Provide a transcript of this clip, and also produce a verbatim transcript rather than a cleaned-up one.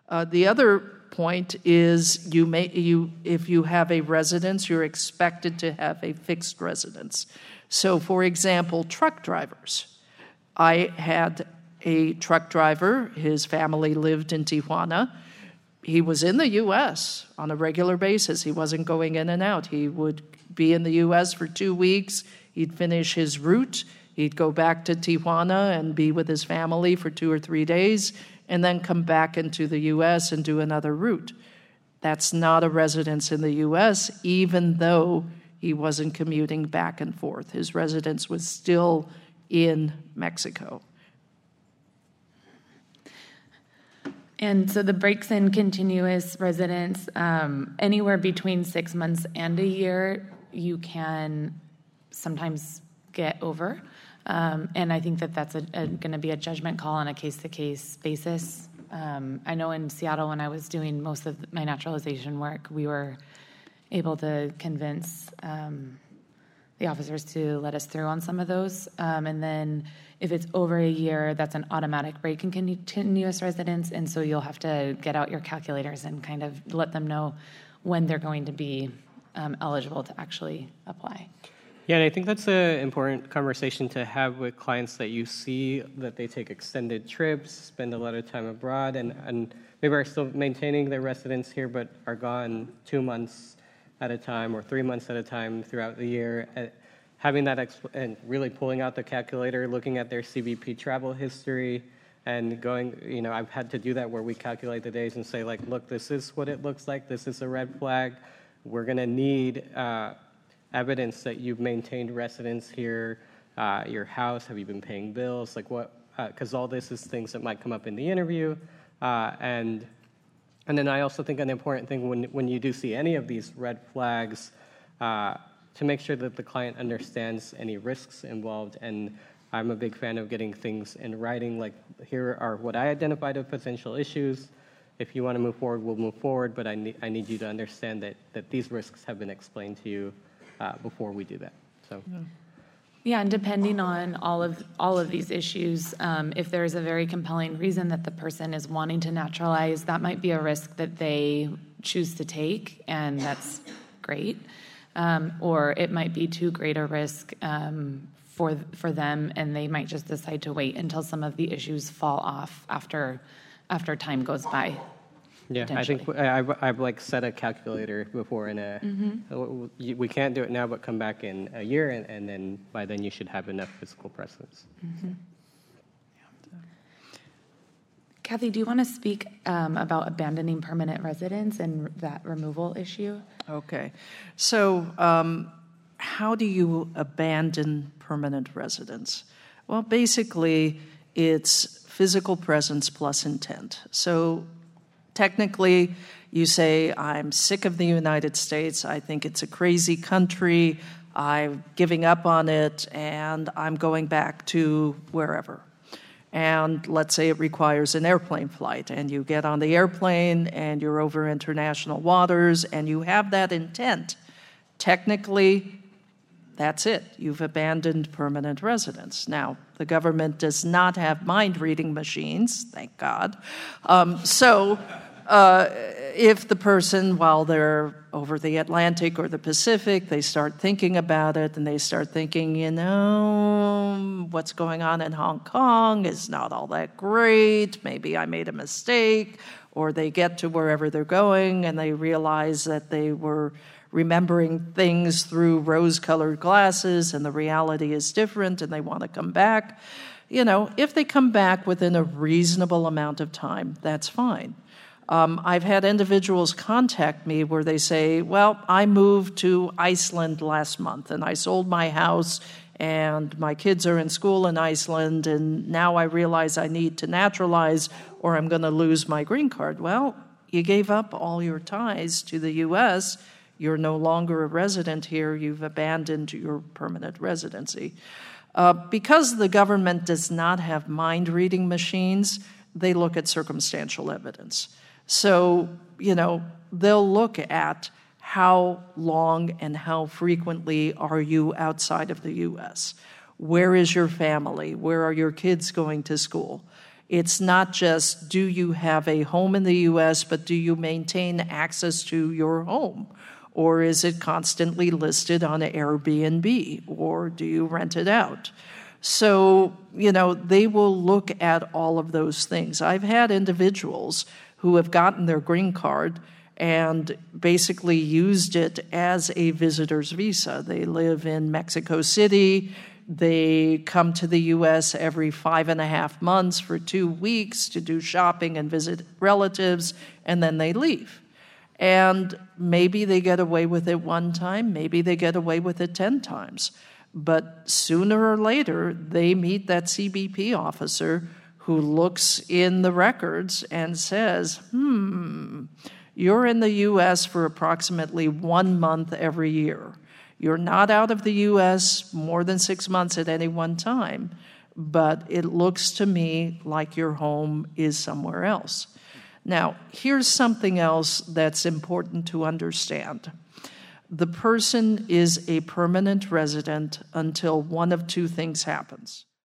Uh, the other point is you may you if you have a residence, you're expected to have a fixed residence. So, for example, truck drivers. I had a truck driver. His family lived in Tijuana. He was in the U S on a regular basis. He wasn't going in and out. He would be in the U S for two weeks. He'd finish his route. He'd go back to Tijuana and be with his family for two or three days, and then come back into the U S and do another route. That's not a residence in the U S, even though he wasn't commuting back and forth. His residence was still in Mexico. And so the breaks in continuous residence, um, anywhere between six months and a year, you can sometimes get over. Um, and I think that that's a, a, going to be a judgment call on a case-to-case basis. Um, I know in Seattle, when I was doing most of my naturalization work, we were able to convince um, the officers to let us through on some of those. Um, and then if it's over a year, that's an automatic break in continuous residence, and so you'll have to get out your calculators and kind of let them know when they're going to be um, eligible to actually apply. Yeah, and I think that's an important conversation to have with clients that you see that they take extended trips, spend a lot of time abroad, and, and maybe are still maintaining their residence here but are gone two months at a time or three months at a time throughout the year. Uh, having that exp- and really pulling out the calculator, looking at their C B P travel history, and going, you know, I've had to do that where we calculate the days and say, like, look, this is what it looks like. This is a red flag. We're going to need uh, evidence that you've maintained residence here, uh, your house, have you been paying bills, like what, because uh, all this is things that might come up in the interview. Uh, and and then I also think an important thing when, when you do see any of these red flags, uh, to make sure that the client understands any risks involved. And I'm a big fan of getting things in writing, like here are what I identified as potential issues. If you want to move forward, we'll move forward, but I need, I need you to understand that, that these risks have been explained to you uh, before we do that. So. Yeah. Yeah, and depending on all of all of these issues, um, if there is a very compelling reason that the person is wanting to naturalize, that might be a risk that they choose to take, and that's great. Um, or it might be too great a risk um, for for them, and they might just decide to wait until some of the issues fall off after after time goes by. Yeah, I think I've, I've like set a calculator before in a, mm-hmm. we can't do it now, but come back in a year, and, and then by then you should have enough physical presence. Mm-hmm. Kathy, do you want to speak um, about abandoning permanent residence and that removal issue? Okay. So um, how do you abandon permanent residence? Well, basically, it's physical presence plus intent. So technically, you say, I'm sick of the United States, I think it's a crazy country, I'm giving up on it, and I'm going back to wherever. And let's say it requires an airplane flight, and you get on the airplane, and you're over international waters, and you have that intent. Technically, that's it. You've abandoned permanent residence. Now, the government does not have mind-reading machines, thank God. Um, so uh, if the person, while they're over the Atlantic or the Pacific, they start thinking about it, and they start thinking, you know, what's going on in Hong Kong is not all that great. Maybe I made a mistake. Or they get to wherever they're going, and they realize that they were remembering things through rose-colored glasses, and the reality is different, and they want to come back. You know, if they come back within a reasonable amount of time, that's fine. Um, I've had individuals contact me where they say, well, I moved to Iceland last month, and I sold my house, and my kids are in school in Iceland, and now I realize I need to naturalize, or I'm going to lose my green card. Well, you gave up all your ties to the U S, you're no longer a resident here. You've abandoned your permanent residency. Uh, because the government does not have mind-reading machines, they look at circumstantial evidence. So, you know, they'll look at how long and how frequently are you outside of the U S? Where is your family? Where are your kids going to school? It's not just, do you have a home in the U S, but do you maintain access to your home? Or is it constantly listed on Airbnb? Or do you rent it out? So, you know, they will look at all of those things. I've had individuals who have gotten their green card and basically used it as a visitor's visa. They live in Mexico City. They come to the U S every five and a half months for two weeks to do shopping and visit relatives, and then they leave. And maybe they get away with it one time, maybe they get away with it ten times. But sooner or later, they meet that C B P officer who looks in the records and says, hmm, you're in the U S for approximately one month every year. You're not out of the U S more than six months at any one time, but it looks to me like your home is somewhere else. Now, here's something else that's important to understand. The person is a permanent resident until one of two things happens.